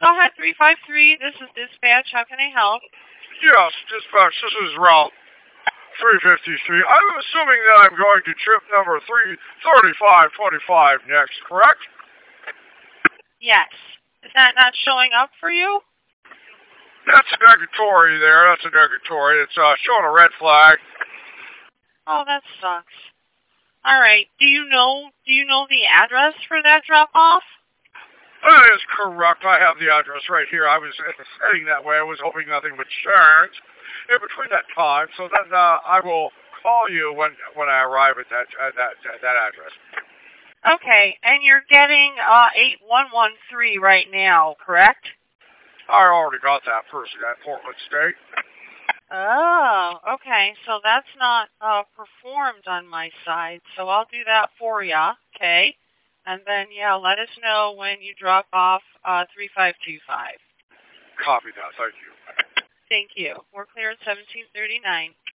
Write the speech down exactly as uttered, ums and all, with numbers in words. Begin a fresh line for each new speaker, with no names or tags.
Go ahead, three five three. This is dispatch. How can I help?
Yes, dispatch, this is Route three fifty-three. I'm assuming that I'm going to trip number three thirty-five twenty-five next, correct?
Yes. Is that not showing up for you?
That's a negatory there. That's a negatory. It's uh, showing a red flag.
Oh, that sucks. All right. Do you know do you know the address for that drop off?
That is correct. I have the address right here. I was heading that way. I was hoping nothing would change in between that time. So then uh, I will call you when when I arrive at that uh, that uh, that address.
Okay, and you're getting uh eight one one three right now, correct?
I already got that person at Portland State.
Oh, okay. So that's not uh, performed on my side. So I'll do that for you. Okay. And then, yeah, let us know when you drop off uh, three five two five.
Copy that. Thank you.
Thank you. We're clear at seventeen thirty-nine.